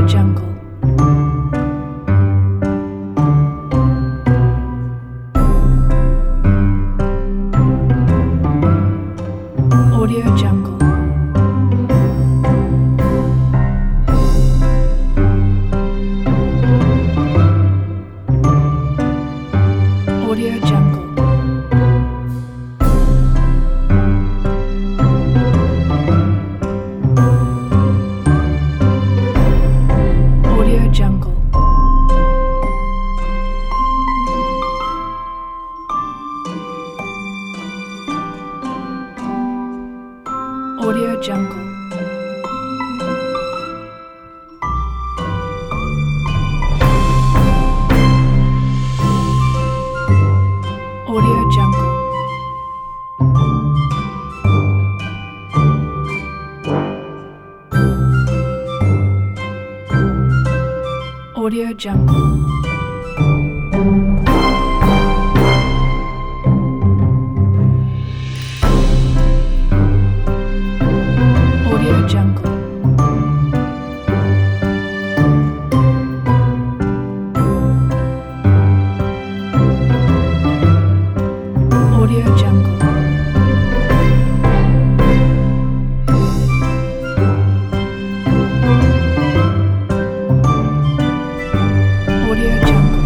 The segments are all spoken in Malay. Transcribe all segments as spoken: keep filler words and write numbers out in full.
Jungle. Audio Jungle. Audio Jungle. Audio Jungle. Audio Jungle. Audio Jungle. Audio Jungle. Audio Jungle. Audio Jungle. Audio Jungle.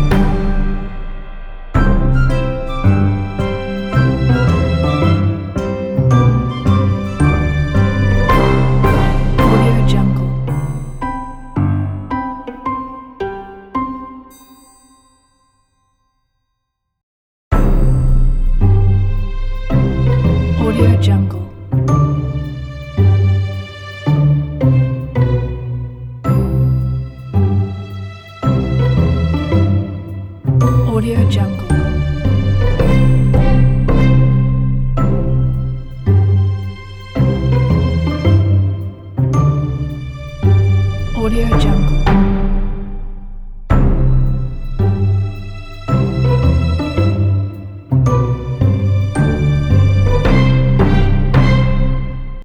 Audio Jungle. Audio Jungle. Audio Jungle. Audio Jungle.